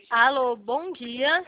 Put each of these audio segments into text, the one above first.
Alô, bom dia.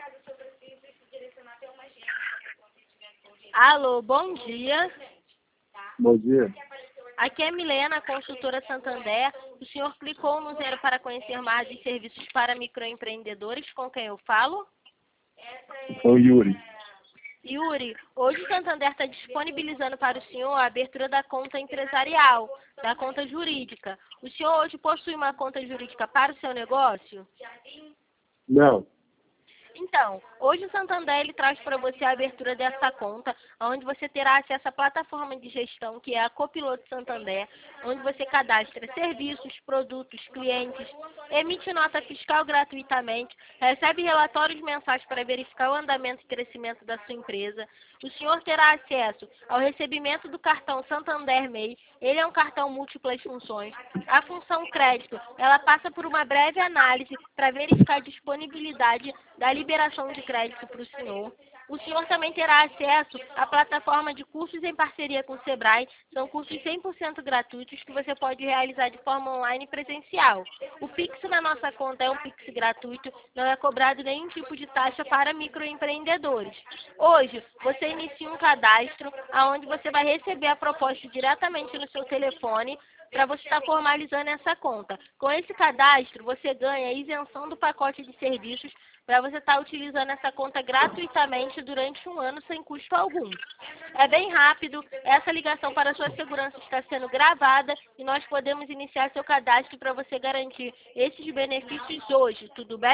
Alô, bom dia. Bom dia. Aqui é Milena, consultora Santander. O senhor clicou no 0 para conhecer mais dos serviços para microempreendedores. Com quem eu falo? É o Yuri. Yuri, hoje o Santander está disponibilizando para o senhor a abertura da conta empresarial, da conta jurídica. O senhor hoje possui uma conta jurídica para o seu negócio? Não. Então, hoje o Santander ele traz para você a abertura dessa conta, onde você terá acesso à plataforma de gestão, que é a Copiloto Santander, onde você cadastra serviços, produtos, clientes, emite nota fiscal gratuitamente, recebe relatórios mensais para verificar o andamento e crescimento da sua empresa. O senhor terá acesso ao recebimento do cartão Santander MEI, ele é um cartão múltiplas funções. A função crédito, ela passa por uma breve análise para verificar a disponibilidade da liberação de crédito para o senhor. O senhor também terá acesso à plataforma de cursos em parceria com o Sebrae. São cursos 100% gratuitos que você pode realizar de forma online e presencial. O Pix na nossa conta é um Pix gratuito, não é cobrado nenhum tipo de taxa para microempreendedores. Hoje, você inicia um cadastro, onde você vai receber a proposta diretamente no seu telefone, para você estar formalizando essa conta. Com esse cadastro, você ganha a isenção do pacote de serviços para você estar utilizando essa conta gratuitamente durante um ano sem custo algum. É bem rápido, essa ligação para a sua segurança está sendo gravada e nós podemos iniciar seu cadastro para você garantir esses benefícios hoje, tudo bem?